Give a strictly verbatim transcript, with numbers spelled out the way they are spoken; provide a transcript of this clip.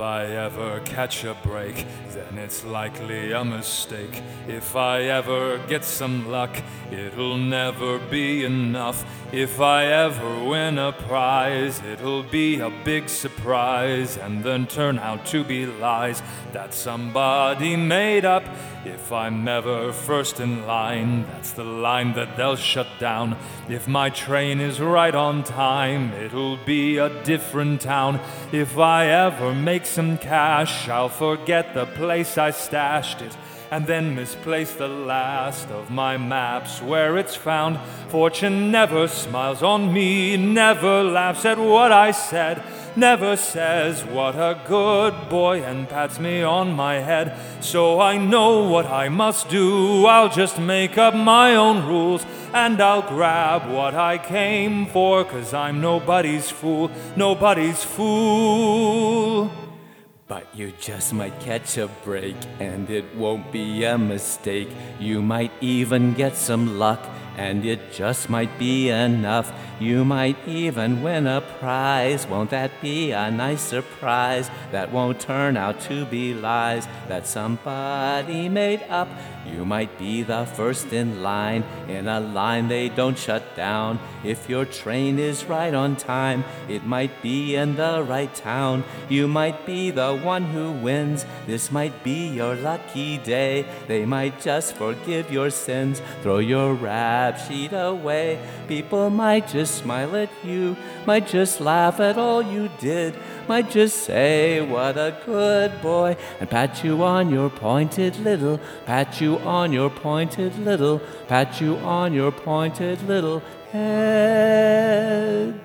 I ever catch a break, then it's likely a mistake. If I ever get some luck, it'll never be enough. If I ever win a prize, it'll be a big surprise, and then turn out to be lies that somebody made up. If I'm ever first in line, that's the line that they'll shut down. If my train is right on time, it'll be a different town. If I ever make some cash, I'll forget the place I stashed it, and then misplace the last of my maps where it's found. Fortune never smiles on me, never laughs at what I said, never says what a good boy and pats me on my head. So I know what I must do, I'll just make up my own rules, and I'll grab what I came for, 'cause I'm nobody's fool, nobody's fool. But you just might catch a break, and it won't be a mistake. You might even get some luck, and it just might be enough. You might even win a prize. Won't that be a nice surprise? That won't turn out to be lies that somebody made up. You might be the first in line, in a line they don't shut down. If your train is right on time, it might be in the right town. You might be the one who wins. This might be your lucky day. They might just forgive your sins, throw your rap sheet away. People might just smile at you, might just laugh at all you did, might just say what a good boy, and pat you on your pointed little, pat you on your pointed little, pat you on your pointed little head.